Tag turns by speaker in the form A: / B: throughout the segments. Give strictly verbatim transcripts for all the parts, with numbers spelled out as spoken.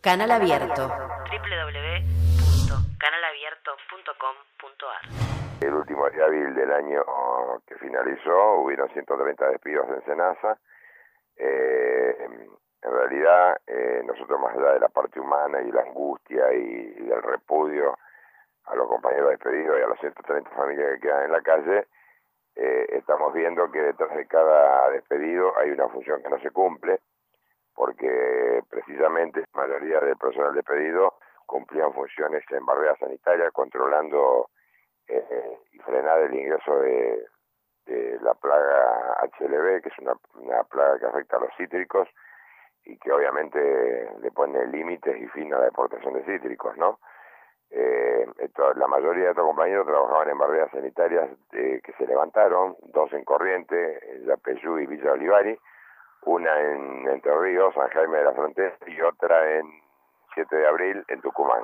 A: Canal Abierto.
B: doble u doble u doble u punto canal abierto punto com punto a r.
C: El último día hábil del año que finalizó, hubieron ciento treinta despidos en SENASA. Eh, en realidad, eh, nosotros, más allá de la parte humana y la angustia y, y del repudio a los compañeros despedidos y a las ciento treinta familias que quedan en la calle, eh, estamos viendo que detrás de cada despedido hay una función que no se cumple, porque precisamente la mayoría del personal despedido cumplían funciones en barreras sanitarias, controlando eh, y frenar el ingreso de, de la plaga H L V, que es una, una plaga que afecta a los cítricos y que obviamente le pone límites y fin a la exportación de cítricos, ¿no? Eh, esto, la mayoría de estos compañeros trabajaban en barreras sanitarias eh, que se levantaron, dos en Corrientes, en Yapeyú y Villa Olivari, una en Entre Ríos, San Jaime de la Frontera, y otra en siete de abril, en Tucumán.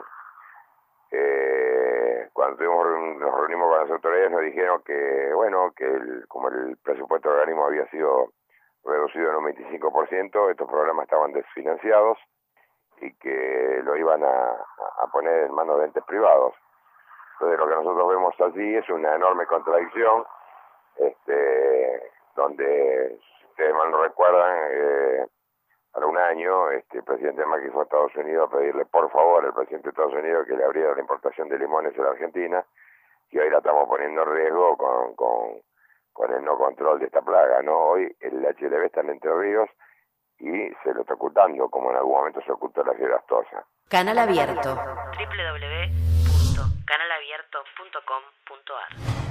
C: Eh, cuando tuvimos, nos reunimos con las autoridades, nos dijeron que, bueno, que el, como el presupuesto del organismo había sido reducido en un veinticinco por ciento, estos programas estaban desfinanciados y que lo iban a, a poner en manos de entes privados. Entonces, lo que nosotros vemos allí es una enorme contradicción, este, donde, si ustedes mal no recuerdan, eh, hace un año este, el presidente Macri fue a Estados Unidos a pedirle por favor al presidente de Estados Unidos que le abriera la importación de limones en la Argentina, y hoy la estamos poniendo en riesgo con, con, con el no control de esta plaga, ¿no? Hoy el H L V está en Entre Ríos y se lo está ocultando, como en algún momento se ocultó la fiebre aftosa.
A: Canal Abierto.
B: doble u doble u doble u punto canal abierto punto com punto a r.